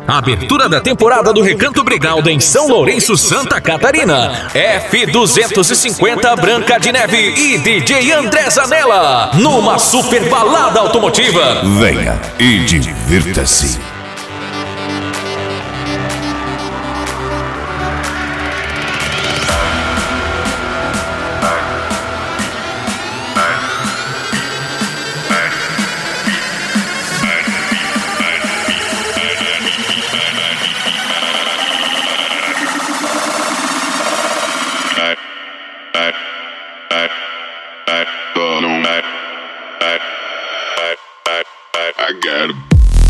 Abertura da temporada do Recanto Brigaldo em São Lourenço, Santa Catarina. F250 Branca de Neve e DJ André Zanella, numa super balada automotiva. Venha e divirta-se. I got him.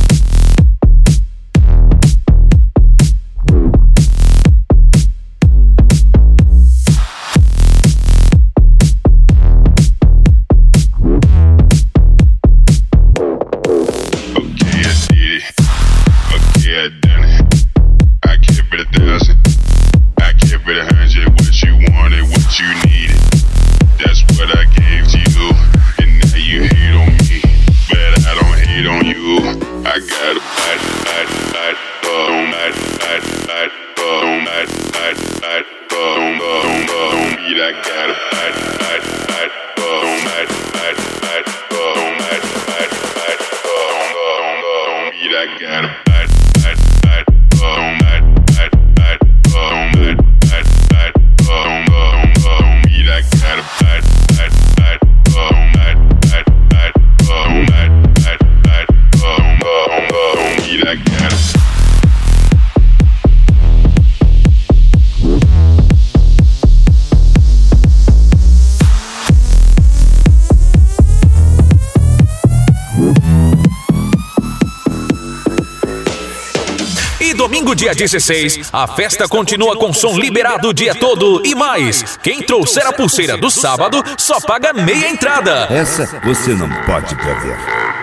Domingo, dia 16, a festa continua com som liberado o dia todo e mais. Quem trouxer a pulseira do sábado só paga meia entrada. Essa você não pode perder.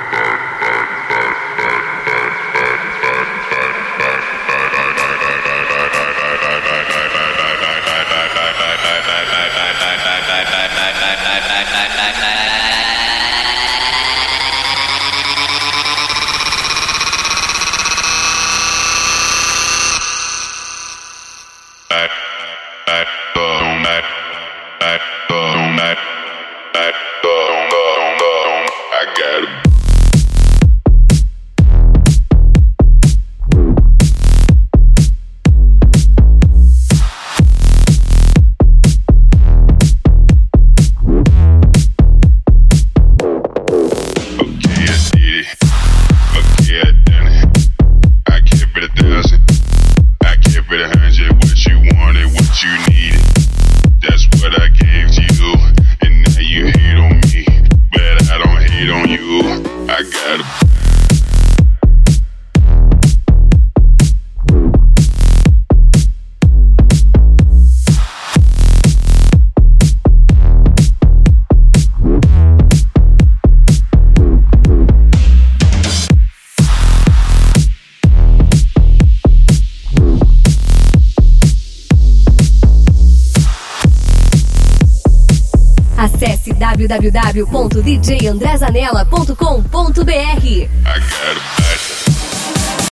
Acesse www.djandrezanella.com.br. I got a